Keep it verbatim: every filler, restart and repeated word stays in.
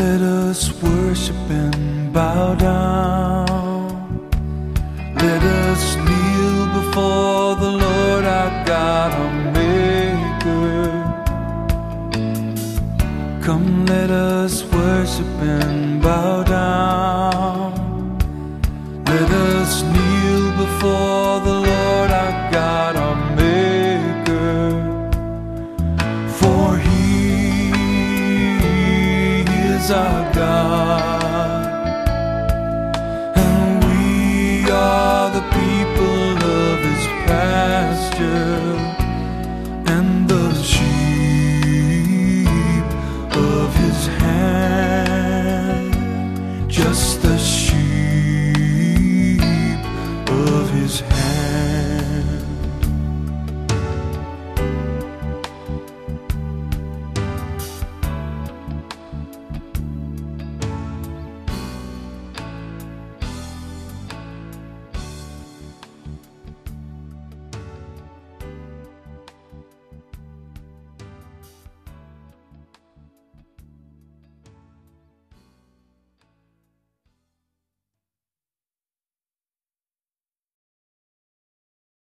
Let us worship and bow down. Let us kneel before the Lord our God, our Maker. Come, let us worship and bow down. Let us kneel before the Lord our God, our Maker. For He is our God, and we are the people of His pasture.